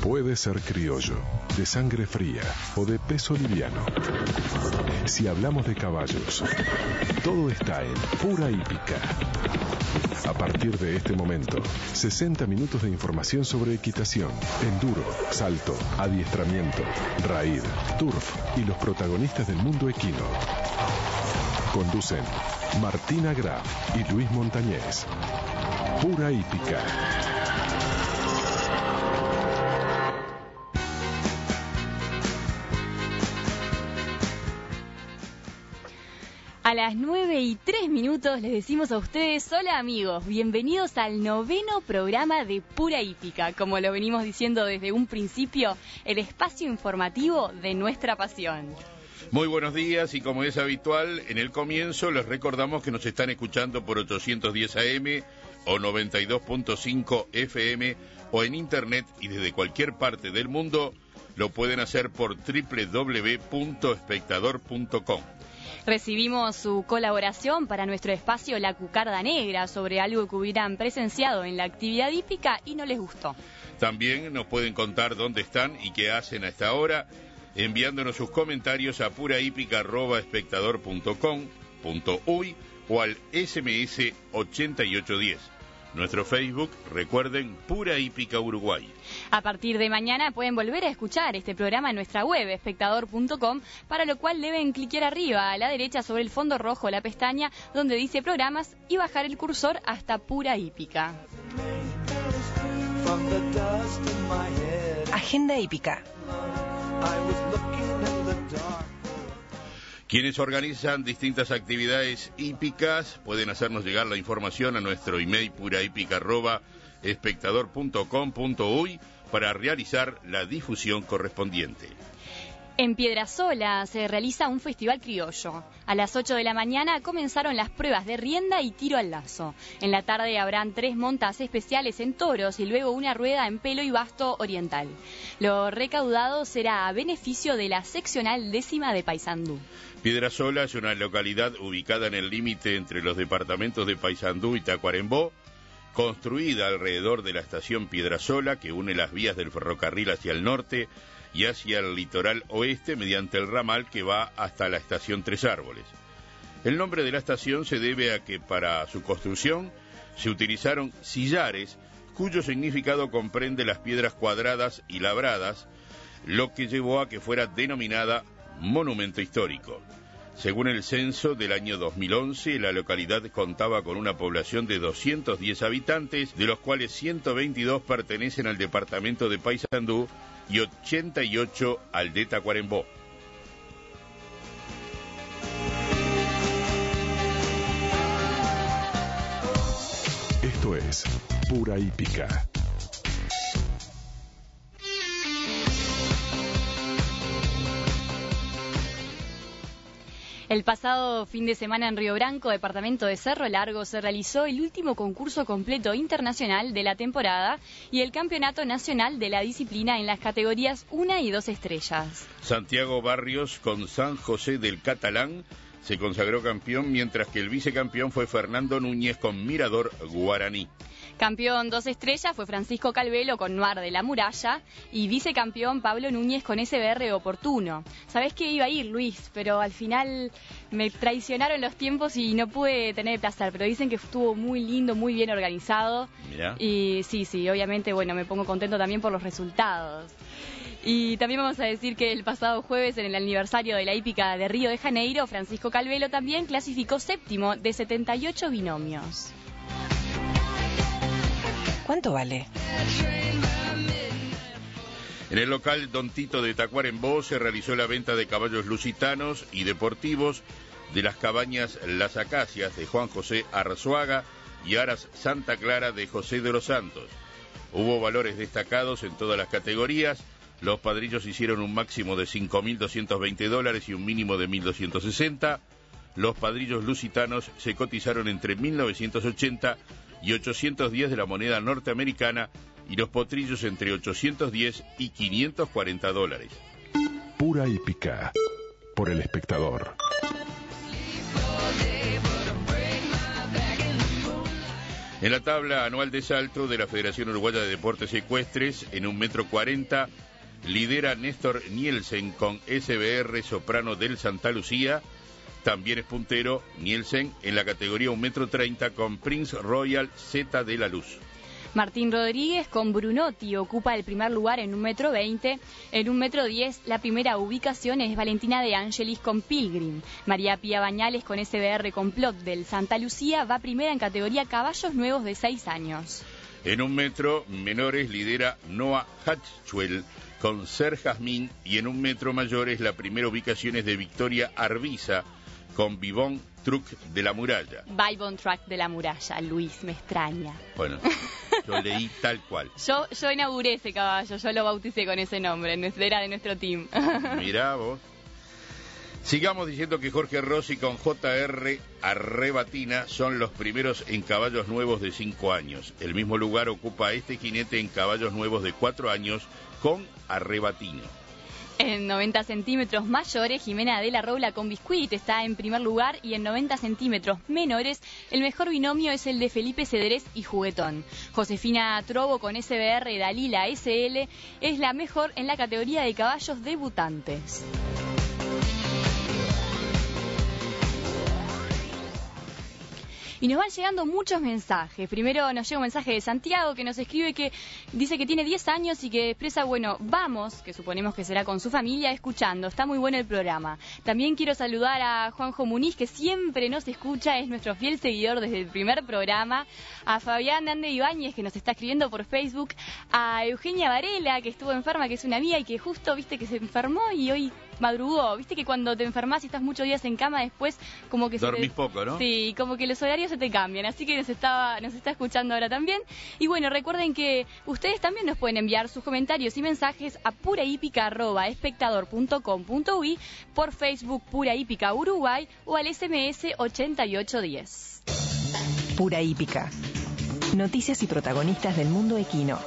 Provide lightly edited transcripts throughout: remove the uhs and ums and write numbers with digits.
Puede ser criollo, de sangre fría o de peso liviano. Si hablamos de caballos, todo está en Pura Hípica. A partir de este momento, 60 minutos de información sobre equitación, enduro, salto, adiestramiento, raíd, turf y los protagonistas del mundo equino. Conducen Martina Graf y Luis Montañez. Pura Hípica. A las 9:03 les decimos a ustedes: hola amigos, bienvenidos al 9º programa de Pura Hípica. Como lo venimos diciendo desde un principio, el espacio informativo de nuestra pasión. Muy buenos días, y como es habitual, en el comienzo les recordamos que nos están escuchando por 810 AM o 92.5 FM o en internet, y desde cualquier parte del mundo lo pueden hacer por www.espectador.com. Recibimos su colaboración para nuestro espacio La Cucarda Negra sobre algo que hubieran presenciado en la actividad hípica y no les gustó. También nos pueden contar dónde están y qué hacen a esta hora, enviándonos sus comentarios a purahípica@espectador.com.uy o al SMS 8810. Nuestro Facebook, recuerden, Pura Hípica Uruguay. A partir de mañana pueden volver a escuchar este programa en nuestra web, espectador.com, para lo cual deben cliquear arriba a la derecha sobre el fondo rojo la pestaña donde dice programas y bajar el cursor hasta Pura Hípica. Agenda hípica. Quienes organizan distintas actividades hípicas pueden hacernos llegar la información a nuestro email purahípica@espectador.com.uy para realizar la difusión correspondiente. En Piedrasola se realiza un festival criollo. A las 8 de la mañana comenzaron las pruebas de rienda y tiro al lazo. En la tarde habrán 3 montas especiales en toros y luego una rueda en pelo y basto oriental. Lo recaudado será a beneficio de la seccional 10ª de Paysandú. Piedrasola es una localidad ubicada en el límite entre los departamentos de Paysandú y Tacuarembó, construida alrededor de la estación Piedrasola, que une las vías del ferrocarril hacia el norte y hacia el litoral oeste mediante el ramal que va hasta la estación Tres Árboles. El nombre de la estación se debe a que para su construcción se utilizaron sillares, cuyo significado comprende las piedras cuadradas y labradas, lo que llevó a que fuera denominada monumento histórico. Según el censo del año 2011, la localidad contaba con una población de 210 habitantes, de los cuales 122 pertenecen al departamento de Paysandú y 88 al de Tacuarembó. Esto es Pura Hípica. El pasado fin de semana en Río Branco, departamento de Cerro Largo, se realizó el último concurso completo internacional de la temporada y el campeonato nacional de la disciplina en las categorías 1 y 2 estrellas. Santiago Barrios con San José del Catalán se consagró campeón, mientras que el vicecampeón fue Fernando Núñez con Mirador Guaraní. Campeón 2 estrellas fue Francisco Calvelo con Noir de la Muralla y vicecampeón Pablo Núñez con SBR Oportuno. Sabés que iba a ir, Luis, pero al final me traicionaron los tiempos y no pude tener el placer, pero dicen que estuvo muy lindo, muy bien organizado. Mirá. Y sí, obviamente, bueno, me pongo contento también por los resultados. Y también vamos a decir que el pasado jueves, en el aniversario de la hípica de Río de Janeiro, Francisco Calvelo también clasificó 7º de 78 binomios. ¿Cuánto vale? En el local Don Tito de Tacuarembó se realizó la venta de caballos lusitanos y deportivos de las cabañas Las Acacias de Juan José Arzuaga y Aras Santa Clara de José de los Santos. Hubo valores destacados en todas las categorías. Los padrillos hicieron un máximo de $5.220 y un mínimo de 1.260. Los padrillos lusitanos se cotizaron entre 1.980 y 810 de la moneda norteamericana, y los potrillos entre 810 y $540. Pura Hípica, por El Espectador. En la tabla anual de salto de la Federación Uruguaya de Deportes Ecuestres, en 1,40 m, lidera Néstor Nielsen con SBR Soprano del Santa Lucía. También es puntero Nielsen en la categoría 1,30 m con Prince Royal Z de la Luz. Martín Rodríguez con Brunotti ocupa el primer lugar en 1,20 m. En 1,10 m la primera ubicación es Valentina de Angelis con Pilgrim. María Pía Bañales con SBR Complot del Santa Lucía va primera en categoría caballos nuevos de 6 años. En 1 metro menores lidera Noah Hatchwell con Ser Jazmín, y en 1 metro mayores la primera ubicación es de Victoria Arbiza con Vivón Truck de la Muralla. Vivón Truck de la Muralla, Luis, me extraña. Bueno, yo leí tal cual. Yo inauguré ese caballo, yo lo bauticé con ese nombre, era de nuestro team. Mirá vos. Sigamos diciendo que Jorge Rossi con JR Arrebatina son los primeros en caballos nuevos de 5 años. El mismo lugar ocupa este jinete en caballos nuevos de 4 años con Arrebatina. En 90 centímetros mayores, Jimena de la Robla con Biscuit está en primer lugar, y en 90 centímetros menores, el mejor binomio es el de Felipe Cedrés y Juguetón. Josefina Trobo con SBR Dalila SL es la mejor en la categoría de caballos debutantes. Y nos van llegando muchos mensajes. Primero nos llega un mensaje de Santiago que nos escribe, que dice que tiene 10 años y que expresa, bueno, vamos, que suponemos que será con su familia, escuchando. Está muy bueno el programa. También quiero saludar a Juanjo Muniz, que siempre nos escucha, es nuestro fiel seguidor desde el primer programa. A Fabián Ande Ibáñez, que nos está escribiendo por Facebook. A Eugenia Varela, que estuvo enferma, que es una amiga y que justo, viste, que se enfermó y hoy madrugó. Viste que cuando te enfermas y estás muchos días en cama, después como que dormís poco, ¿no? Sí, como que los horarios se te cambian, así que nos está escuchando ahora también. Y bueno, recuerden que ustedes también nos pueden enviar sus comentarios y mensajes a purahípica@espectador.com.uy, por Facebook Pura Hípica Uruguay, o al SMS 8810. Pura Hípica. Noticias y protagonistas del mundo equino.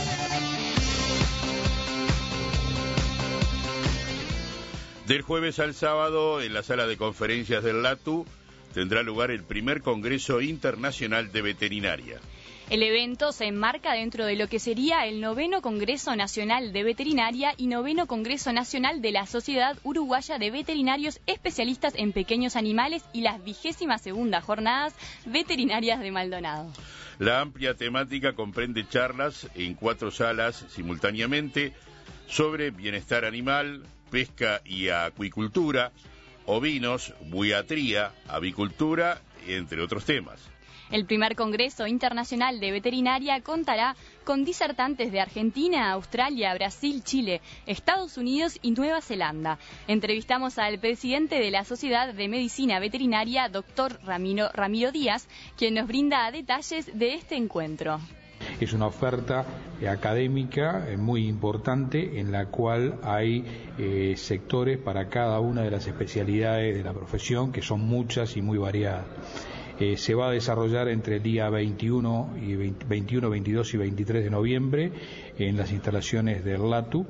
Del jueves al sábado, en la sala de conferencias del LATU, tendrá lugar el primer Congreso Internacional de Veterinaria. El evento se enmarca dentro de lo que sería el 9º Congreso Nacional de Veterinaria y 9º Congreso Nacional de la Sociedad Uruguaya de Veterinarios Especialistas en Pequeños Animales y las 22ª Jornadas Veterinarias de Maldonado. La amplia temática comprende charlas en 4 salas simultáneamente sobre bienestar animal, pesca y acuicultura, ovinos, buiatría, avicultura, entre otros temas. El primer Congreso Internacional de Veterinaria contará con disertantes de Argentina, Australia, Brasil, Chile, Estados Unidos y Nueva Zelanda. Entrevistamos al presidente de la Sociedad de Medicina Veterinaria, doctor Ramiro Díaz, quien nos brinda detalles de este encuentro. Es una oferta académica muy importante, en la cual hay sectores para cada una de las especialidades de la profesión, que son muchas y muy variadas. Se va a desarrollar entre el día 21, 22 y 23 de noviembre en las instalaciones del LATU,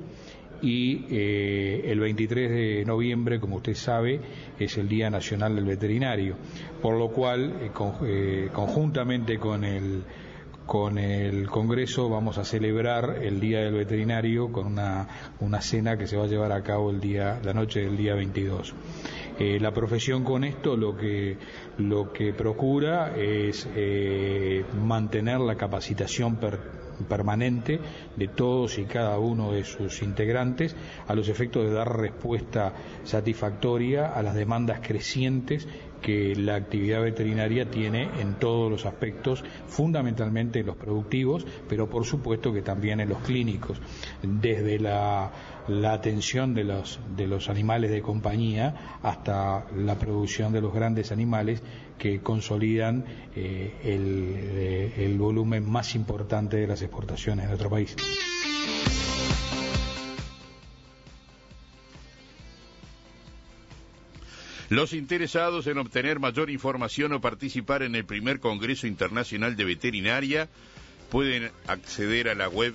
y el 23 de noviembre, como usted sabe, es el Día Nacional del Veterinario, por lo cual, conjuntamente con el Congreso, vamos a celebrar el Día del Veterinario con una cena que se va a llevar a cabo la noche del día 22. La profesión con esto lo que procura es mantener la capacitación permanente de todos y cada uno de sus integrantes, a los efectos de dar respuesta satisfactoria a las demandas crecientes que la actividad veterinaria tiene en todos los aspectos, fundamentalmente en los productivos, pero por supuesto que también en los clínicos, desde la atención de los animales de compañía hasta la producción de los grandes animales que consolidan el volumen más importante de las exportaciones de nuestro país. Los interesados en obtener mayor información o participar en el primer Congreso Internacional de Veterinaria pueden acceder a la web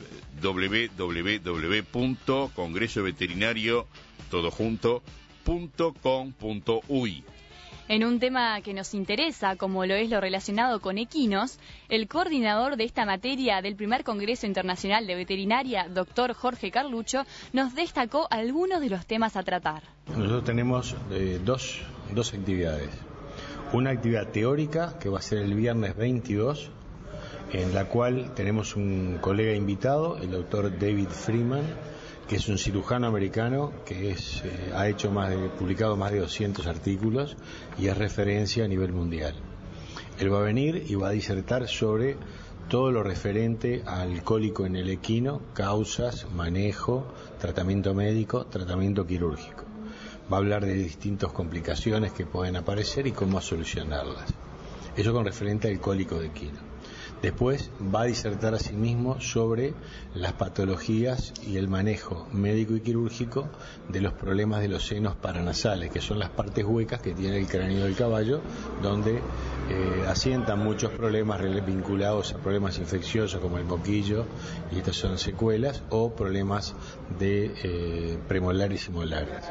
www.congresoveterinario.com.uy. En un tema que nos interesa, como lo es lo relacionado con equinos, el coordinador de esta materia del primer Congreso Internacional de Veterinaria, doctor Jorge Carlucho, nos destacó algunos de los temas a tratar. Nosotros tenemos dos actividades. Una actividad teórica que va a ser el viernes 22, en la cual tenemos un colega invitado, el doctor David Freeman, que es un cirujano americano que ha publicado más de 200 artículos y es referencia a nivel mundial. Él va a venir y va a disertar sobre todo lo referente al cólico en el equino, causas, manejo, tratamiento médico, tratamiento quirúrgico. Va a hablar de distintas complicaciones que pueden aparecer y cómo solucionarlas. Eso con referente al cólico de equino. Después va a disertar asimismo sobre las patologías y el manejo médico y quirúrgico de los problemas de los senos paranasales, que son las partes huecas que tiene el cráneo del caballo, donde asientan muchos problemas vinculados a problemas infecciosos como el moquillo, y estas son secuelas, o problemas de premolares y molares.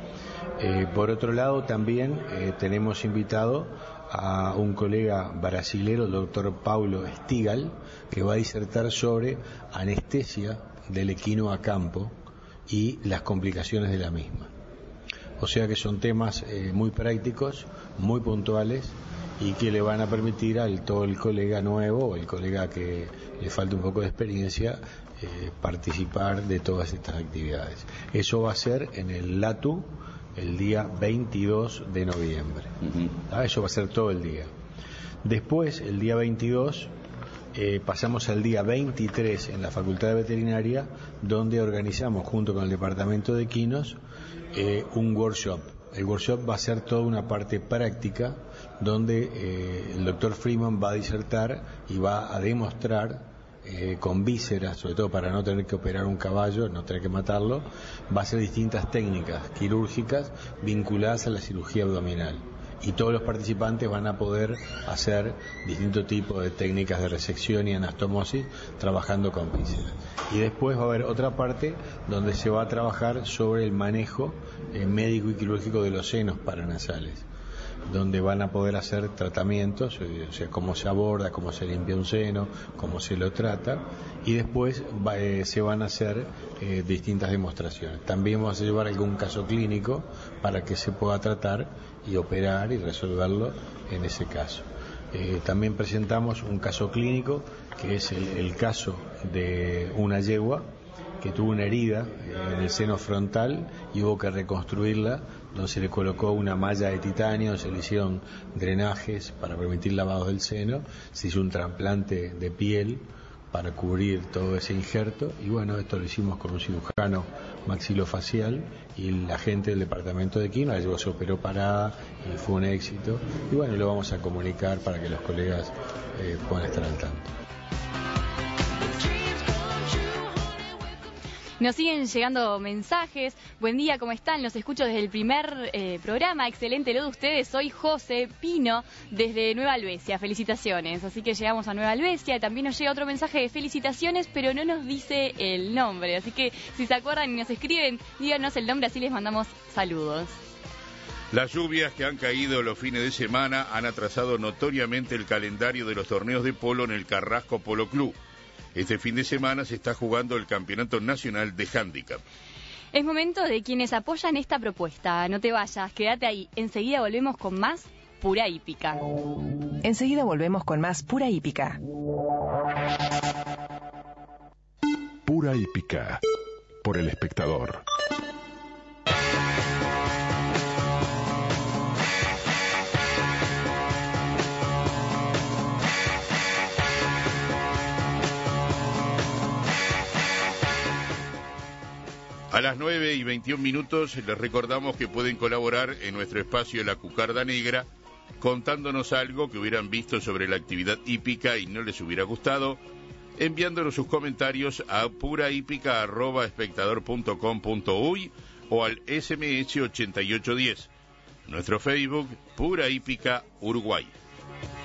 Por otro lado, también tenemos invitado a un colega brasilero, el doctor Paulo Stigal, que va a disertar sobre anestesia del equino a campo y las complicaciones de la misma. O sea que son temas muy prácticos, muy puntuales, y que le van a permitir todo el colega nuevo o el colega que le falta un poco de experiencia participar de todas estas actividades. Eso va a ser en el LATU el día 22 de noviembre. Eso va a ser todo el día. Después, el día 22, pasamos al día 23 en la Facultad de Veterinaria, donde organizamos junto con el Departamento de Equinos un workshop. El workshop va a ser toda una parte práctica, donde el doctor Freeman va a disertar y va a demostrar con vísceras, sobre todo para no tener que operar un caballo, no tener que matarlo, va a ser distintas técnicas quirúrgicas vinculadas a la cirugía abdominal. Y todos los participantes van a poder hacer distintos tipos de técnicas de resección y anastomosis trabajando con vísceras. Y después va a haber otra parte donde se va a trabajar sobre el manejo médico y quirúrgico de los senos paranasales, donde van a poder hacer tratamientos, o sea, cómo se aborda, cómo se limpia un seno, cómo se lo trata, y después se van a hacer distintas demostraciones. También vamos a llevar algún caso clínico para que se pueda tratar y operar y resolverlo en ese caso. También presentamos un caso clínico, que es el caso de una yegua que tuvo una herida en el seno frontal y hubo que reconstruirla, donde se le colocó una malla de titanio, se le hicieron drenajes para permitir lavados del seno, se hizo un trasplante de piel para cubrir todo ese injerto, y bueno, esto lo hicimos con un cirujano maxilofacial y la gente del departamento de equino, la yegua se operó parada y fue un éxito, y bueno, lo vamos a comunicar para que los colegas puedan estar al tanto. Nos siguen llegando mensajes. Buen día, ¿cómo están? Los escucho desde el primer programa. Excelente lo de ustedes. Soy José Pino desde Nueva Albesia. Felicitaciones. Así que llegamos a Nueva Albesia. También nos llega otro mensaje de felicitaciones, pero no nos dice el nombre. Así que si se acuerdan y nos escriben, díganos el nombre, así les mandamos saludos. Las lluvias que han caído los fines de semana han atrasado notoriamente el calendario de los torneos de polo en el Carrasco Polo Club. Este fin de semana se está jugando el Campeonato Nacional de Handicap. Es momento de quienes apoyan esta propuesta. No te vayas, quédate ahí. Enseguida volvemos con más Pura Hípica. Enseguida volvemos con más Pura Hípica. Pura Hípica, por El Espectador. A las 9:21 les recordamos que pueden colaborar en nuestro espacio La Cucarda Negra, contándonos algo que hubieran visto sobre la actividad hípica y no les hubiera gustado, enviándonos sus comentarios a purahípica@espectador.com.uy o al SMS 8810. Nuestro Facebook, Pura Hípica Uruguay.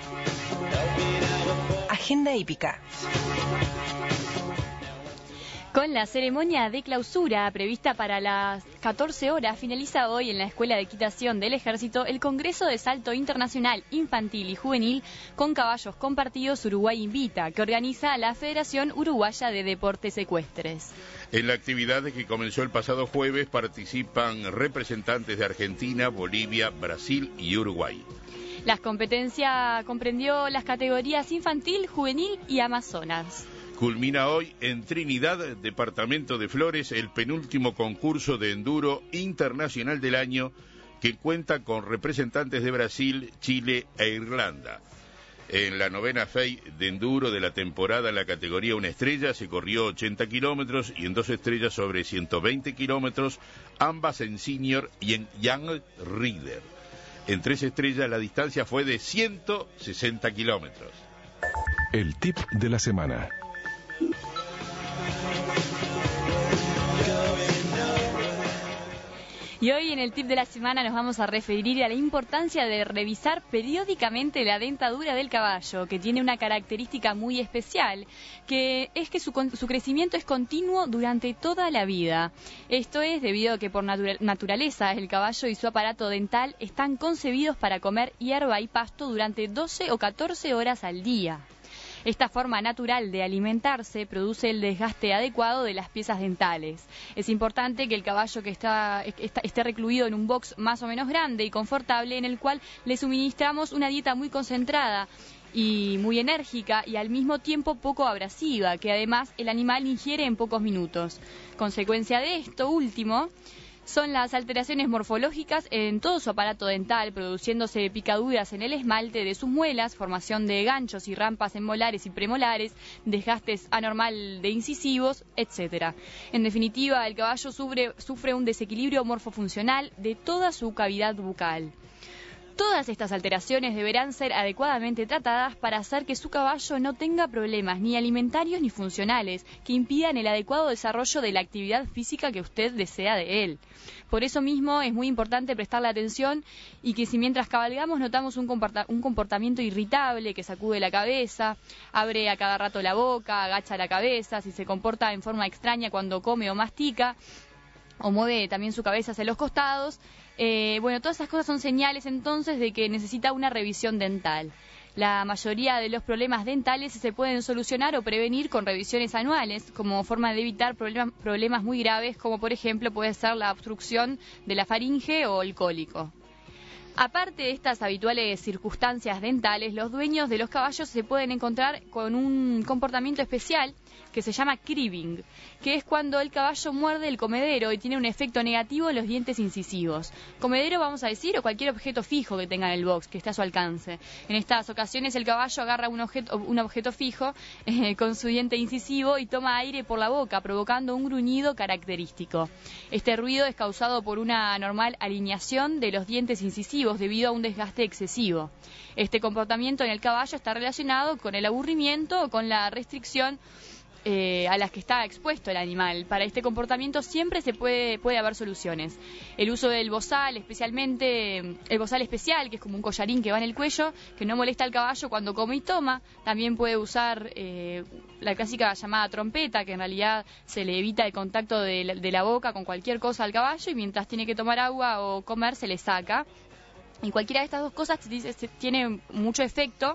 Agenda hípica. Con la ceremonia de clausura prevista para las 14 horas, finaliza hoy en la Escuela de Equitación del Ejército el Congreso de Salto Internacional Infantil y Juvenil con Caballos Compartidos Uruguay Invita, que organiza la Federación Uruguaya de Deportes Ecuestres. En la actividad que comenzó el pasado jueves participan representantes de Argentina, Bolivia, Brasil y Uruguay. La competencia comprendió las categorías infantil, juvenil y Amazonas. Culmina hoy en Trinidad, departamento de Flores, el penúltimo concurso de enduro internacional del año que cuenta con representantes de Brasil, Chile e Irlanda. En la 9ª FEI de enduro de la temporada en la categoría 1 estrella se corrió 80 kilómetros y en 2 estrellas sobre 120 kilómetros, ambas en senior y en young rider. En 3 estrellas la distancia fue de 160 kilómetros. El tip de la semana. Y hoy en el tip de la semana nos vamos a referir a la importancia de revisar periódicamente la dentadura del caballo, que tiene una característica muy especial, que es que su crecimiento es continuo durante toda la vida. Esto es debido a que por naturaleza el caballo y su aparato dental están concebidos para comer hierba y pasto durante 12 o 14 horas al día. Esta forma natural de alimentarse produce el desgaste adecuado de las piezas dentales. Es importante que el caballo que esté recluido en un box más o menos grande y confortable, en el cual le suministramos una dieta muy concentrada y muy enérgica y al mismo tiempo poco abrasiva, que además el animal ingiere en pocos minutos. Consecuencia de esto último son las alteraciones morfológicas en todo su aparato dental, produciéndose picaduras en el esmalte de sus muelas, formación de ganchos y rampas en molares y premolares, desgastes anormal de incisivos, etc. En definitiva, el caballo sufre un desequilibrio morfofuncional de toda su cavidad bucal. Todas estas alteraciones deberán ser adecuadamente tratadas para hacer que su caballo no tenga problemas ni alimentarios ni funcionales que impidan el adecuado desarrollo de la actividad física que usted desea de él. Por eso mismo es muy importante prestarle atención y que si mientras cabalgamos notamos un comportamiento irritable, que sacude la cabeza, abre a cada rato la boca, agacha la cabeza, si se comporta en forma extraña cuando come o mastica, o mueve también su cabeza hacia los costados, todas esas cosas son señales entonces de que necesita una revisión dental. La mayoría de los problemas dentales se pueden solucionar o prevenir con revisiones anuales, como forma de evitar problemas muy graves, como por ejemplo puede ser la obstrucción de la faringe o el cólico. Aparte de estas habituales circunstancias dentales, los dueños de los caballos se pueden encontrar con un comportamiento especial que se llama cribbing, que es cuando el caballo muerde el comedero y tiene un efecto negativo en los dientes incisivos. Comedero, vamos a decir, o cualquier objeto fijo que tenga en el box, que esté a su alcance. En estas ocasiones el caballo agarra un objeto fijo con su diente incisivo y toma aire por la boca, provocando un gruñido característico. Este ruido es causado por una anormal alineación de los dientes incisivos debido a un desgaste excesivo. Este comportamiento en el caballo está relacionado con el aburrimiento o con la restricción a las que está expuesto el animal. Para este comportamiento siempre puede haber soluciones. El uso del bozal, especialmente el bozal especial, que es como un collarín que va en el cuello, que no molesta al caballo cuando come y toma. También puede usar la clásica llamada trompeta, que en realidad se le evita el contacto de la boca con cualquier cosa al caballo y mientras tiene que tomar agua o comer se le saca. Y cualquiera de estas dos cosas tiene mucho efecto,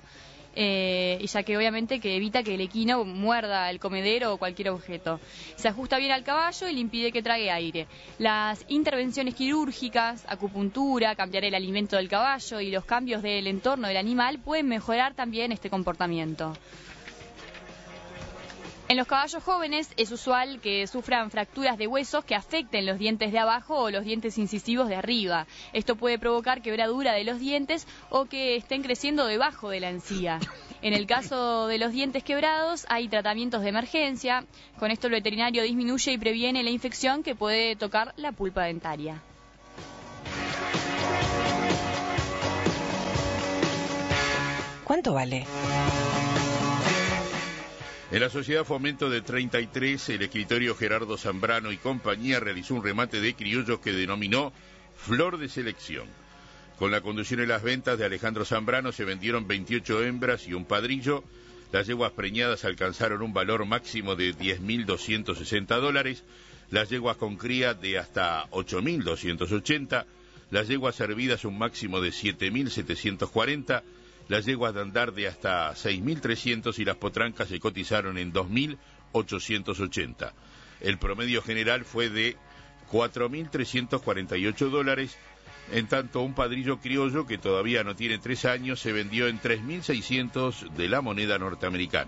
y ya que obviamente que evita que el equino muerda el comedero o cualquier objeto. Se ajusta bien al caballo y le impide que trague aire. Las intervenciones quirúrgicas, acupuntura, cambiar el alimento del caballo y los cambios del entorno del animal pueden mejorar también este comportamiento. En los caballos jóvenes es usual que sufran fracturas de huesos que afecten los dientes de abajo o los dientes incisivos de arriba. Esto puede provocar quebradura de los dientes o que estén creciendo debajo de la encía. En el caso de los dientes quebrados hay tratamientos de emergencia. Con esto el veterinario disminuye y previene la infección que puede tocar la pulpa dentaria. ¿Cuánto vale? En la Sociedad Fomento de 33, el escritorio Gerardo Zambrano y compañía realizó un remate de criollos que denominó Flor de Selección. Con la conducción y las ventas de Alejandro Zambrano se vendieron 28 hembras y un padrillo. Las yeguas preñadas alcanzaron un valor máximo de $10.260, las yeguas con cría de hasta 8.280, las yeguas servidas un máximo de 7.740, las yeguas de andar de hasta 6.300 y las potrancas se cotizaron en 2.880. El promedio general fue de $4.348, en tanto un padrillo criollo que todavía no tiene 3 años se vendió en 3.600 de la moneda norteamericana.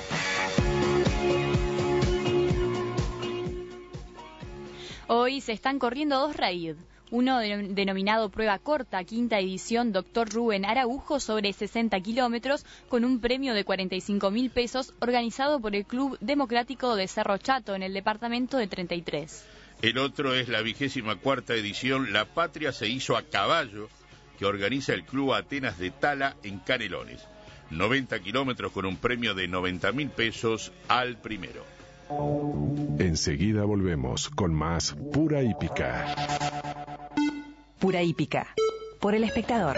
Hoy se están corriendo 2 raid. Uno denominado Prueba Corta, quinta edición, Dr. Rubén Araujo, sobre 60 kilómetros, con un premio de 45.000 pesos, organizado por el Club Democrático de Cerro Chato, en el departamento de 33. El otro es la 24ª edición La Patria se hizo a caballo, que organiza el Club Atenas de Tala en Canelones. 90 kilómetros con un premio de 90.000 pesos al primero. Enseguida volvemos con más Pura Hípica. Pura Hípica, por El Espectador.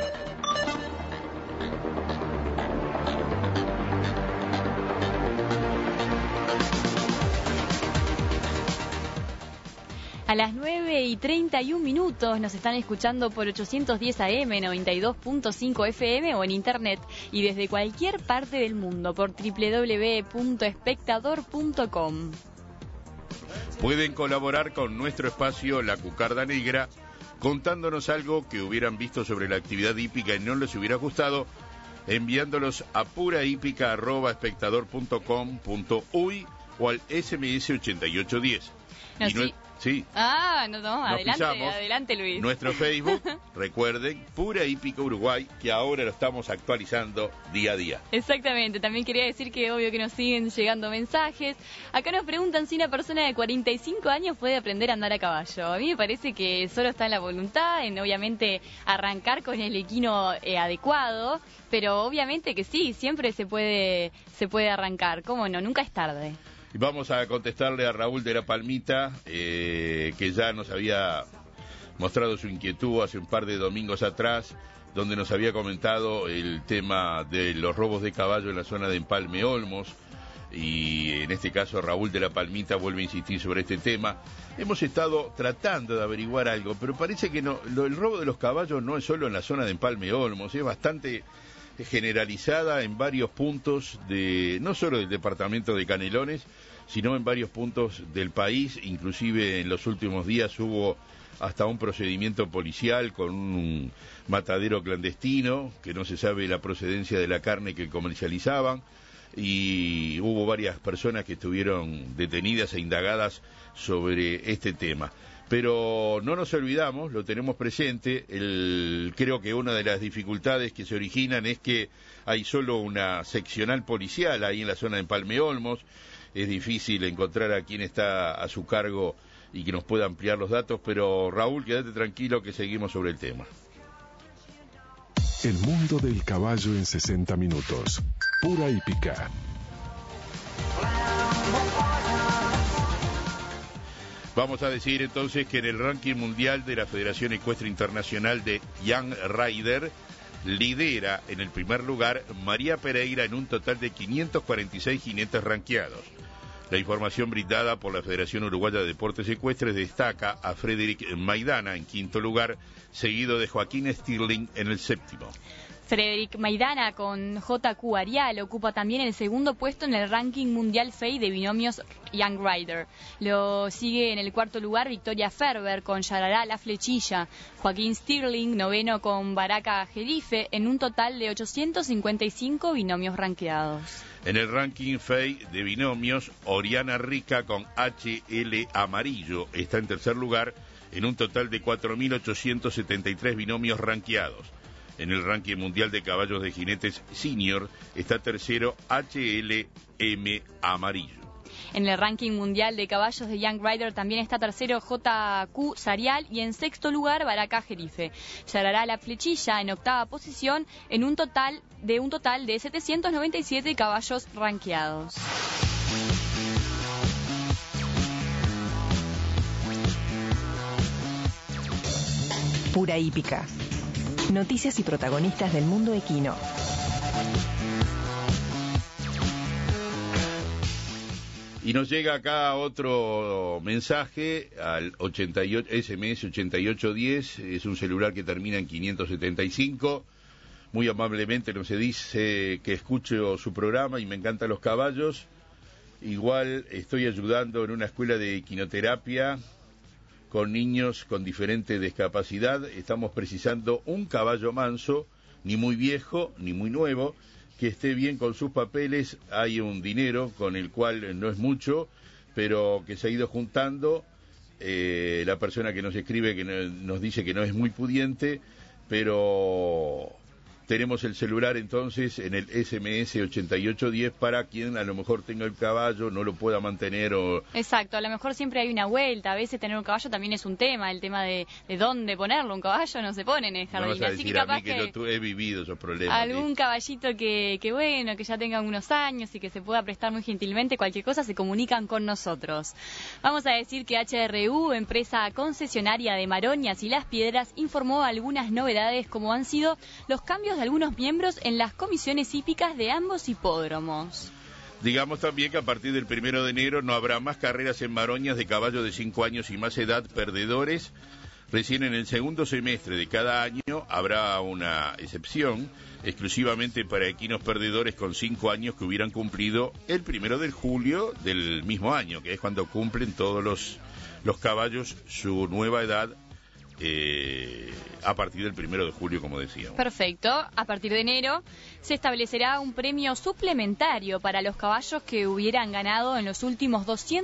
A las 9:31 nos están escuchando por 810 AM, 92.5 FM o en internet y desde cualquier parte del mundo por www.espectador.com. Pueden colaborar con nuestro espacio La Cucarda Negra contándonos algo que hubieran visto sobre la actividad hípica y no les hubiera gustado, enviándolos a purahipica@espectador.com.uy o al SMS 8810. Sí. Adelante Luis. Nuestro Facebook, recuerden, Pura Hípica Uruguay, que ahora lo estamos actualizando día a día. Exactamente, también quería decir que obvio que nos siguen llegando mensajes. Acá nos preguntan si una persona de 45 años puede aprender a andar a caballo. A mí me parece que solo está en la voluntad, en obviamente arrancar con el equino adecuado, pero obviamente que sí, siempre se puede arrancar, ¿cómo no? Nunca es tarde. Y vamos a contestarle a Raúl de la Palmita, que ya nos había mostrado su inquietud hace un par de domingos atrás, donde nos había comentado el tema de los robos de caballo en la zona de Empalme Olmos, y en este caso Raúl de la Palmita vuelve a insistir sobre este tema. Hemos estado tratando de averiguar algo, pero parece que no, el robo de los caballos no es solo en la zona de Empalme Olmos, es bastante generalizada en varios puntos no solo del departamento de Canelones, sino en varios puntos del país. Inclusive en los últimos días hubo hasta un procedimiento policial con un matadero clandestino, que no se sabe la procedencia de la carne que comercializaban, y hubo varias personas que estuvieron detenidas e indagadas sobre este tema. Pero no nos olvidamos, lo tenemos presente, creo que una de las dificultades que se originan es que hay solo una seccional policial ahí en la zona de Empalme Olmos. Es difícil encontrar a quien está a su cargo y que nos pueda ampliar los datos, pero Raúl, quédate tranquilo que seguimos sobre el tema. El mundo del caballo en 60 minutos. Pura Hípica. Vamos a decir entonces que en el ranking mundial de la Federación Ecuestre Internacional de Young Rider lidera en el primer lugar María Pereira en un total de 546 jinetes ranqueados. La información brindada por la Federación Uruguaya de Deportes Ecuestres destaca a Frederick Maidana en quinto lugar, seguido de Joaquín Stirling en el séptimo. Frederick Maidana con JQ Arial ocupa también el segundo puesto en el ranking mundial FEI de binomios Young Rider. Lo sigue en el cuarto lugar Victoria Ferber con Yarará La Flechilla. Joaquín Stirling, noveno con Baraka Jerife, en un total de 855 binomios ranqueados. En el ranking FEI de binomios, Oriana Rica con HL Amarillo está en tercer lugar en un total de 4.873 binomios ranqueados. En el ranking mundial de caballos de jinetes senior está tercero HLM Amarillo. En el ranking mundial de caballos de Young Rider también está tercero JQ Sarial y en sexto lugar Baraka Jerife. Yarará La Flechilla en octava posición en un total de 797 caballos ranqueados. Pura Hípica. Noticias y protagonistas del mundo equino. Y nos llega acá otro mensaje al 88, SMS 8810, es un celular que termina en 575. Muy amablemente nos dice que escucho su programa y me encantan los caballos. Igual estoy ayudando en una escuela de equinoterapia con niños con diferente discapacidad. Estamos precisando un caballo manso, ni muy viejo ni muy nuevo, que esté bien con sus papeles. Hay un dinero con el cual no es mucho, pero que se ha ido juntando. La persona que nos escribe que nos dice que no es muy pudiente, pero tenemos el celular entonces en el SMS 8810 para quien a lo mejor tenga el caballo, no lo pueda mantener o... Exacto, a lo mejor siempre hay una vuelta, a veces tener un caballo también es un tema, el tema de dónde ponerlo, un caballo no se pone en el jardín. No vas a así decir que capaz a mí que yo he vivido esos problemas. Algún caballito que bueno, que ya tenga unos años y que se pueda prestar muy gentilmente, cualquier cosa se comunican con nosotros. Vamos a decir que HRU, empresa concesionaria de Maroñas y Las Piedras, informó algunas novedades como han sido los cambios de algunos miembros en las comisiones hípicas de ambos hipódromos. Digamos también que a partir del 1 de enero no habrá más carreras en Maroñas de caballos de 5 años y más edad perdedores. Recién en el segundo semestre de cada año habrá una excepción exclusivamente para equinos perdedores con 5 años que hubieran cumplido el 1 de julio del mismo año, que es cuando cumplen todos los caballos su nueva edad. A partir del 1 de julio, como decíamos. Perfecto. A partir de enero se establecerá un premio suplementario para los caballos que hubieran ganado en los últimos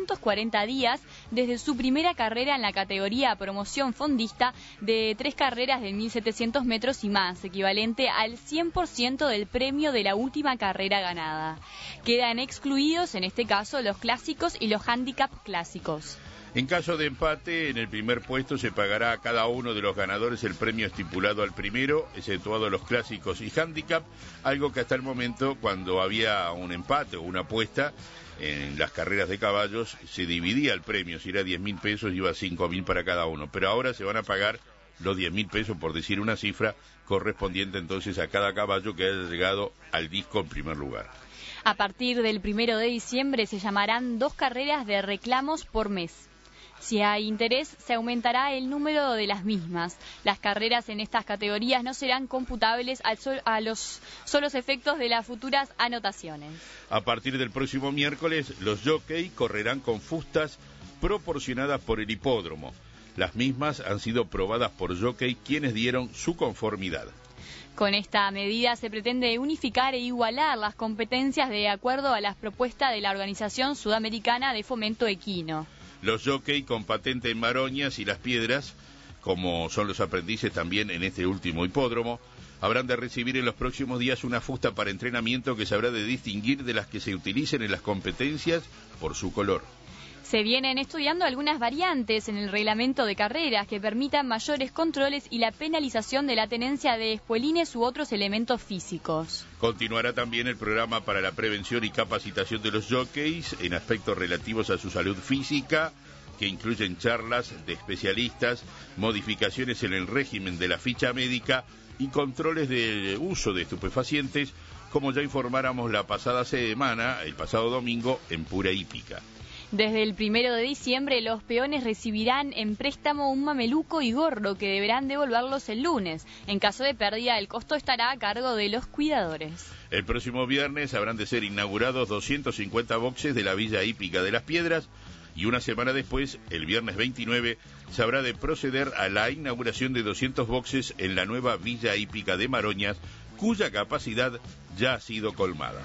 240 días desde su primera carrera en la categoría promoción fondista de 3 carreras de 1.700 metros y más, equivalente al 100% del premio de la última carrera ganada. Quedan excluidos, en este caso, los clásicos y los handicap clásicos. En caso de empate, en el primer puesto se pagará a cada uno de los ganadores el premio estipulado al primero, exceptuado los clásicos y handicap, algo que hasta el momento, cuando había un empate o una apuesta en las carreras de caballos, se dividía el premio. Si era 10.000 pesos, iba 5.000 para cada uno. Pero ahora se van a pagar los 10.000 pesos, por decir una cifra, correspondiente entonces a cada caballo que haya llegado al disco en primer lugar. A partir del 1 de diciembre se llamarán 2 carreras de reclamos por mes. Si hay interés, se aumentará el número de las mismas. Las carreras en estas categorías no serán computables a los solos efectos de las futuras anotaciones. A partir del próximo miércoles, los jockey correrán con fustas proporcionadas por el hipódromo. Las mismas han sido probadas por jockey quienes dieron su conformidad. Con esta medida se pretende unificar e igualar las competencias de acuerdo a las propuestas de la Organización Sudamericana de Fomento Equino. Los jockey con patente en Maroñas y Las Piedras, como son los aprendices también en este último hipódromo, habrán de recibir en los próximos días una fusta para entrenamiento que se habrá de distinguir de las que se utilicen en las competencias por su color. Se vienen estudiando algunas variantes en el reglamento de carreras que permitan mayores controles y la penalización de la tenencia de espuelines u otros elementos físicos. Continuará también el programa para la prevención y capacitación de los jockeys en aspectos relativos a su salud física, que incluyen charlas de especialistas, modificaciones en el régimen de la ficha médica y controles de uso de estupefacientes, como ya informáramos la pasada semana, el pasado domingo, en Pura Hípica. Desde el 1 de diciembre, los peones recibirán en préstamo un mameluco y gorro que deberán devolverlos el lunes. En caso de pérdida, el costo estará a cargo de los cuidadores. El próximo viernes habrán de ser inaugurados 250 boxes de la Villa Hípica de Las Piedras y una semana después, el viernes 29, se habrá de proceder a la inauguración de 200 boxes en la nueva Villa Hípica de Maroñas, cuya capacidad ya ha sido colmada.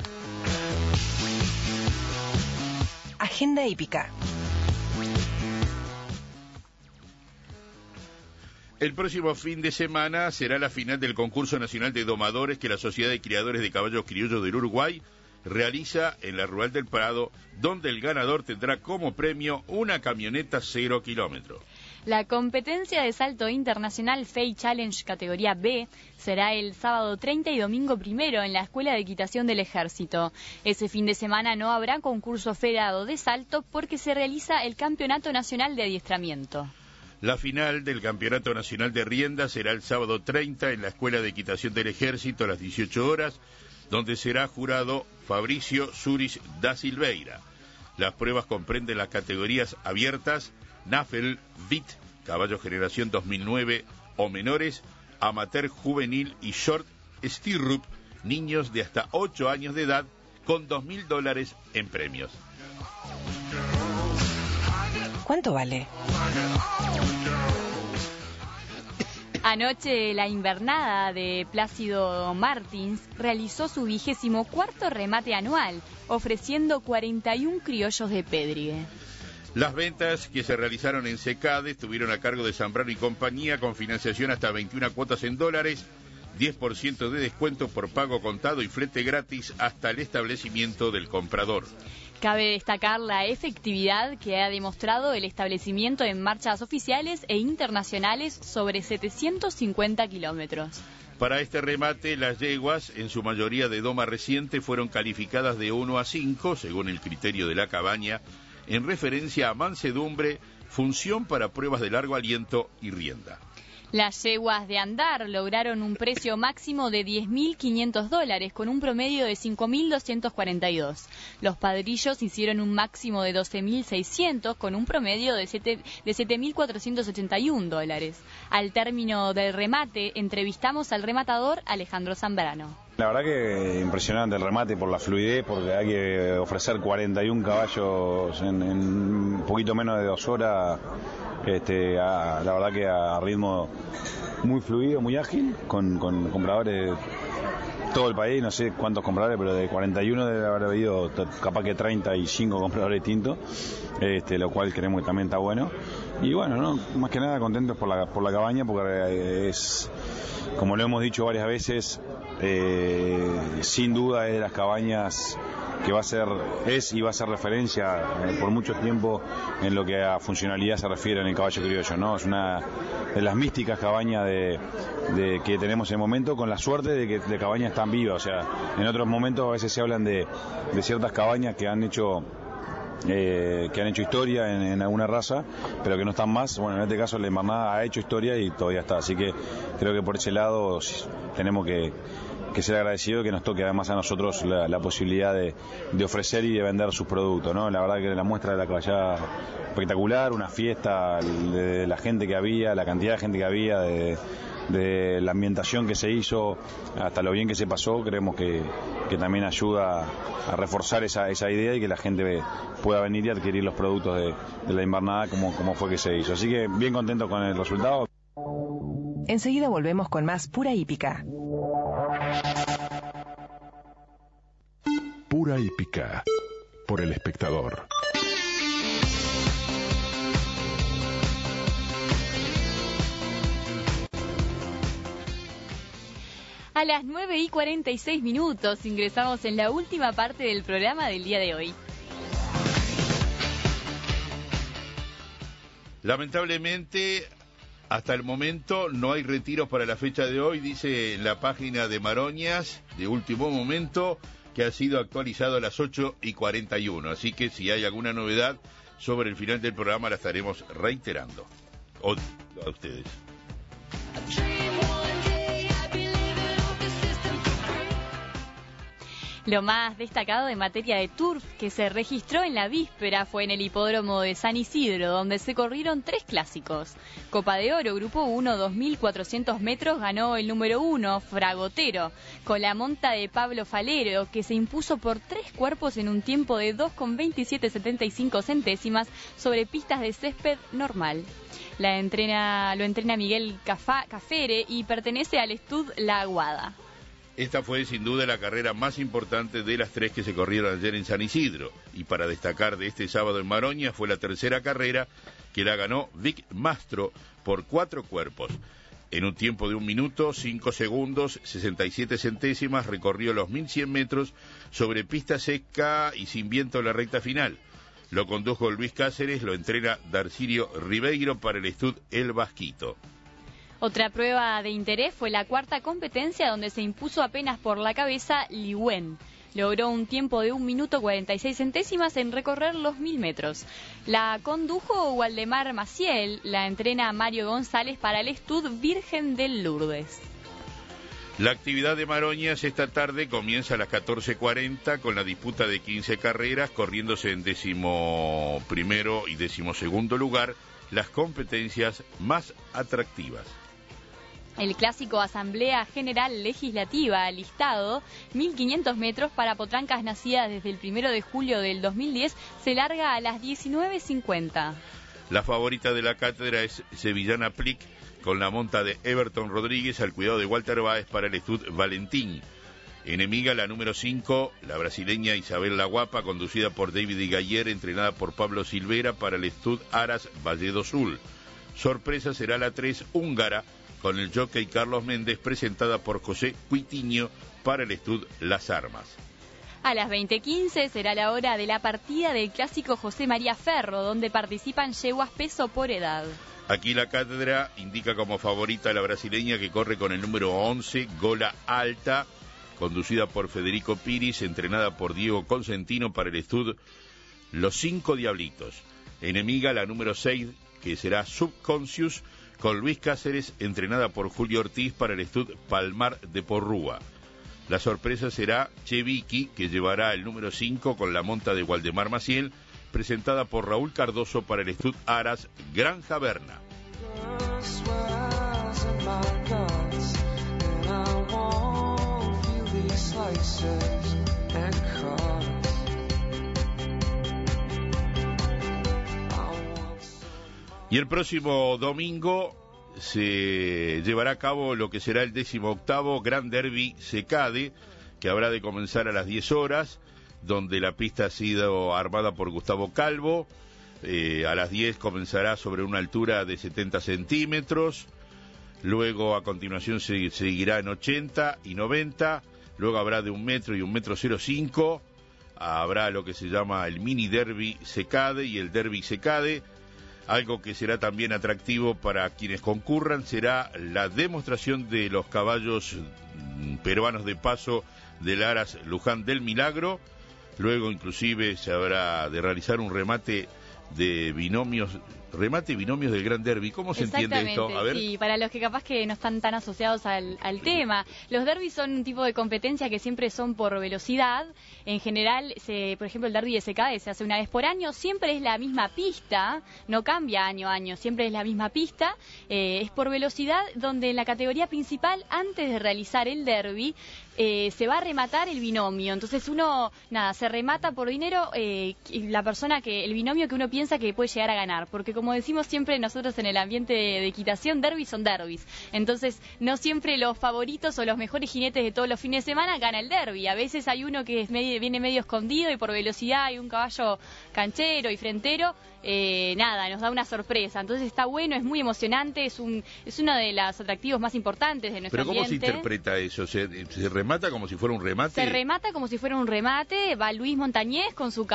Agenda hípica. El próximo fin de semana será la final del concurso nacional de domadores que la Sociedad de Criadores de Caballos Criollos del Uruguay realiza en la Rural del Prado, donde el ganador tendrá como premio una camioneta 0 kilómetros. La competencia de salto internacional FEI Challenge categoría B será el sábado 30 y domingo 1 en la Escuela de Equitación del Ejército. Ese fin de semana no habrá concurso federado de salto porque se realiza el Campeonato Nacional de Adiestramiento. La final del Campeonato Nacional de Rienda será el sábado 30 en la Escuela de Equitación del Ejército a las 18 horas, donde será jurado Fabricio Suris da Silveira. Las pruebas comprenden las categorías abiertas, Naffel, Bit, caballo generación 2009 o menores, amateur juvenil y short stirrup, niños de hasta 8 años de edad, con $2.000 en premios. ¿Cuánto vale? Anoche la invernada de Plácido Martins realizó su 24º remate anual, ofreciendo 41 criollos de Pedrigue. Las ventas que se realizaron en Secade estuvieron a cargo de Zambrano y compañía, con financiación hasta 21 cuotas en dólares, 10% de descuento por pago contado y flete gratis hasta el establecimiento del comprador. Cabe destacar la efectividad que ha demostrado el establecimiento en marchas oficiales e internacionales sobre 750 kilómetros. Para este remate, las yeguas, en su mayoría de doma reciente, fueron calificadas de 1 a 5, según el criterio de la cabaña, en referencia a mansedumbre, función para pruebas de largo aliento y rienda. Las yeguas de andar lograron un precio máximo de $10.500 con un promedio de 5.242. Los padrillos hicieron un máximo de 12.600 con un promedio de 7.481. Al término del remate, entrevistamos al rematador Alejandro Zambrano. La verdad que impresionante el remate por la fluidez, porque hay que ofrecer 41 caballos en un poquito menos de 2 horas. La verdad que a ritmo muy fluido, muy ágil, con compradores de todo el país, no sé cuántos compradores, pero de 41 debe haber habido capaz que 35 compradores distintos, lo cual creemos que también está bueno. Y bueno, ¿no? Más que nada contentos por la cabaña, porque es, como lo hemos dicho varias veces, sin duda es de las cabañas que es y va a ser referencia por mucho tiempo en lo que a funcionalidad se refiere en el caballo criollo, ¿no? Es una de las místicas cabañas de que tenemos en el momento, con la suerte de que de cabañas tan vivas. O sea, en otros momentos a veces se hablan de ciertas cabañas que han hecho historia en alguna raza, pero que no están más. Bueno, en este caso la invernada ha hecho historia y todavía está, así que creo que por ese lado tenemos que ser agradecidos, que nos toque además a nosotros la posibilidad de ofrecer y de vender sus productos, ¿no? La verdad que la muestra de la caballada espectacular, una fiesta de la gente que había, la cantidad de gente que había, de la ambientación que se hizo, hasta lo bien que se pasó. Creemos que también ayuda a reforzar esa idea y que la gente pueda venir y adquirir los productos de la invernada como fue que se hizo. Así que bien contento con el resultado. Enseguida volvemos con más Pura Hípica. Pura Hípica, por El Espectador. A las 9:46 ingresamos en la última parte del programa del día de hoy. Lamentablemente, hasta el momento no hay retiros para la fecha de hoy, dice en la página de Maroñas, de último momento, que ha sido actualizado a las 8:41. Así que si hay alguna novedad sobre el final del programa la estaremos reiterando a ustedes. Lo más destacado en materia de turf que se registró en la víspera fue en el hipódromo de San Isidro, donde se corrieron 3 clásicos. Copa de Oro, Grupo 1, 2.400 metros, ganó el número 1, Fragotero, con la monta de Pablo Falero, que se impuso por 3 cuerpos en un tiempo de 2,2775 centésimas sobre pistas de césped normal. Lo entrena Miguel Cafere y pertenece al Estud La Aguada. Esta fue sin duda la carrera más importante de las 3 que se corrieron ayer en San Isidro. Y para destacar de este sábado en Maroña fue la tercera carrera, que la ganó Vic Mastro por 4 cuerpos. En un tiempo de 1 minuto, 5 segundos, 67 centésimas, recorrió los 1.100 metros sobre pista seca y sin viento en la recta final. Lo condujo Luis Cáceres, lo entrena Darcirio Ribeiro para el Estud El Vasquito. Otra prueba de interés fue la 4ª competencia, donde se impuso apenas por la cabeza Ligüen. Logró un tiempo de 1 minuto 46 centésimas en recorrer los 1.000 metros. La condujo Waldemar Maciel, la entrena Mario González para el Estud Virgen del Lourdes. La actividad de Maroñas esta tarde comienza a las 14:40 con la disputa de 15 carreras, corriéndose en 11º y 12º lugar las competencias más atractivas. El clásico Asamblea General Legislativa listado, 1.500 metros para potrancas nacidas desde el 1 de julio del 2010, se larga a las 19:50. La favorita de la cátedra es Sevillana Plic, con la monta de Everton Rodríguez al cuidado de Walter Báez para el Estud Valentín. Enemiga la número 5, la brasileña Isabel La Guapa, conducida por David Gayer, entrenada por Pablo Silvera para el Estud Aras Valledo Sul. Sorpresa será la 3, húngara, con el jockey Carlos Méndez, presentada por José Cuitiño para el Estud Las Armas. A las 20:15 será la hora de la partida del clásico José María Ferro, donde participan yeguas peso por edad. Aquí la cátedra indica como favorita a la brasileña, que corre con el número 11, Gola Alta, conducida por Federico Piris, entrenada por Diego Consentino para el Estud Los 5 Diablitos. Enemiga la número 6, que será Subconscious, con Luis Cáceres, entrenada por Julio Ortiz para el Estud Palmar de Porrúa. La sorpresa será Cheviki, que llevará el número 5 con la monta de Waldemar Maciel, presentada por Raúl Cardoso para el Estud Aras Granja Berna. Y el próximo domingo se llevará a cabo lo que será el 18º Gran Derby Secade, que habrá de comenzar a las 10 horas, donde la pista ha sido armada por Gustavo Calvo. A las 10 comenzará sobre una altura de 70 centímetros, luego a continuación se seguirá en 80 y 90, luego habrá de 1 metro y 1,05 m, habrá lo que se llama el Mini Derby Secade y el Derby Secade. Algo que será también atractivo para quienes concurran será la demostración de los caballos peruanos de paso del Aras Luján del Milagro. Luego inclusive se habrá de realizar un remate binomios del Gran Derby. ¿Cómo se entiende esto? A ver. Sí, para los que capaz que no están tan asociados al tema. Los derbis son un tipo de competencia que siempre son por velocidad. En general, por ejemplo, el derby de Secade se hace una vez por año. Siempre es la misma pista, no cambia año a año, siempre es la misma pista. Es por velocidad, donde en la categoría principal, antes de realizar el derby, se va a rematar el binomio. Entonces se remata por dinero el binomio que uno piensa que puede llegar a ganar, porque como decimos siempre nosotros en el ambiente de equitación, derbis son derbis. Entonces no siempre los favoritos o los mejores jinetes de todos los fines de semana gana el derby. A veces hay uno que viene medio escondido y por velocidad hay un caballo canchero y frentero, nos da una sorpresa. Entonces está bueno, es muy emocionante, es uno de los atractivos más importantes de nuestro ambiente. ¿Pero cómo se interpreta eso? ¿Se remata como si fuera un remate? Se remata como si fuera un remate. Va Luis Montañés con su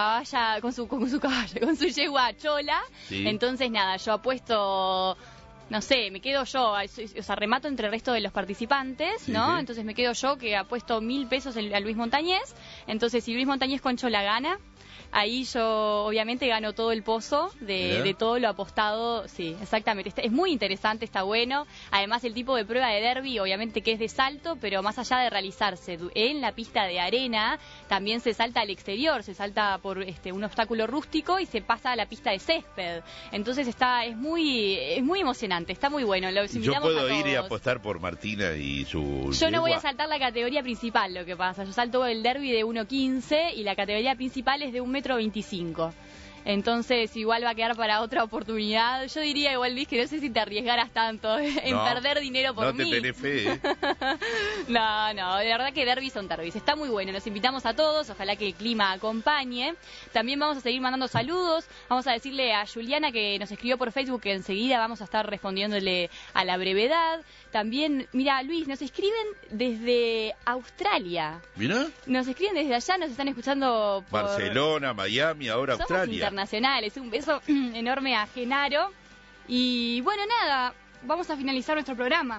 yegua chola. ¿Sí? Entonces yo apuesto, no sé, me quedo yo, remato entre el resto de los participantes, ¿no? Sí. Entonces me quedo yo que apuesto 1.000 pesos a Luis Montañés. Entonces si Luis Montañés con chola gana, ahí yo obviamente gano todo el pozo de todo lo apostado. Sí, exactamente. Es muy interesante, está bueno. Además el tipo de prueba de derby obviamente que es de salto, pero más allá de realizarse en la pista de arena, también se salta al exterior, se salta por un obstáculo rústico y se pasa a la pista de césped. Entonces es muy emocionante, está muy bueno. Los invitamos. Yo puedo ir y apostar por Martina y su Yo no voy a saltar la categoría principal, lo que pasa. Yo salto el derby de 1,15 y la categoría principal es de 1,25 m. Entonces igual va a quedar para otra oportunidad. Yo diría igual, Luis, que no sé si te arriesgaras tanto en perder dinero por mí. No te tenés fe, ¿eh? No, de verdad que derbis son derbis. Está muy bueno, los invitamos a todos, ojalá que el clima acompañe. También vamos a seguir mandando saludos. Vamos a decirle a Juliana, que nos escribió por Facebook, que enseguida vamos a estar respondiéndole a la brevedad. También, mira, Luis, nos escriben desde Australia. ¿Mira? Nos escriben desde allá, nos están escuchando por Barcelona, Miami, ahora Somos Australia. Internacionales. Un beso enorme a Genaro. Y bueno, nada, vamos a finalizar nuestro programa.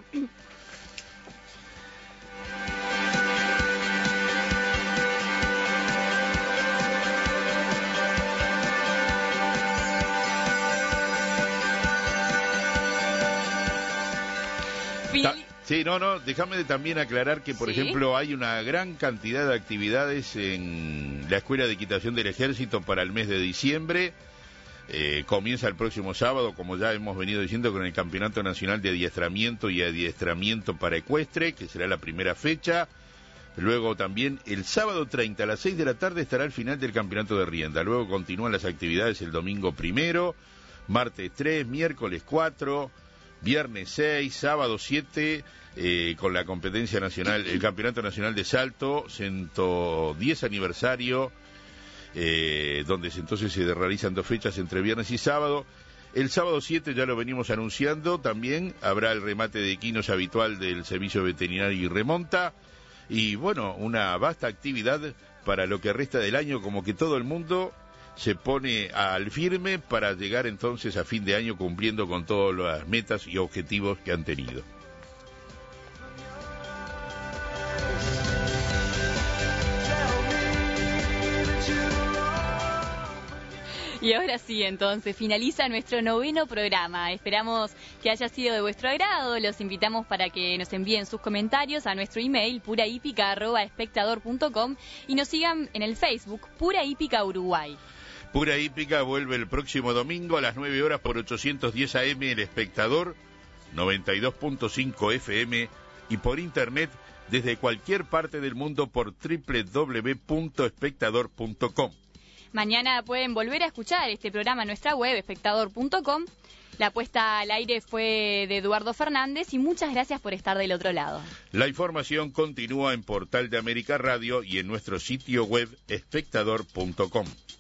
Sí, déjame también aclarar que, por ejemplo, hay una gran cantidad de actividades en la Escuela de Equitación del Ejército para el mes de diciembre. Comienza el próximo sábado, como ya hemos venido diciendo, con el Campeonato Nacional de Adiestramiento y Adiestramiento para Ecuestre, que será la primera fecha. Luego también el sábado 30 a las 6 de la tarde estará el final del Campeonato de Rienda. Luego continúan las actividades el domingo 1, martes 3, miércoles 4, viernes 6, sábado 7, con la competencia nacional, el Campeonato Nacional de Salto, 110 aniversario, donde entonces se realizan 2 fechas entre viernes y sábado. El sábado 7, ya lo venimos anunciando, también habrá el remate de equinos habitual del Servicio Veterinario y Remonta. Y bueno, una vasta actividad para lo que resta del año, como que todo el mundo se pone al firme para llegar entonces a fin de año cumpliendo con todas las metas y objetivos que han tenido. Y ahora sí, entonces, finaliza nuestro 9º programa. Esperamos que haya sido de vuestro agrado. Los invitamos para que nos envíen sus comentarios a nuestro email purahípica@espectador.com y nos sigan en el Facebook Pura Hípica Uruguay. Pura Hípica vuelve el próximo domingo a las 9 horas por 810 AM El Espectador, 92.5 FM y por internet desde cualquier parte del mundo por www.espectador.com. Mañana pueden volver a escuchar este programa en nuestra web, espectador.com. La puesta al aire fue de Eduardo Fernández y muchas gracias por estar del otro lado. La información continúa en Portal de América Radio y en nuestro sitio web espectador.com.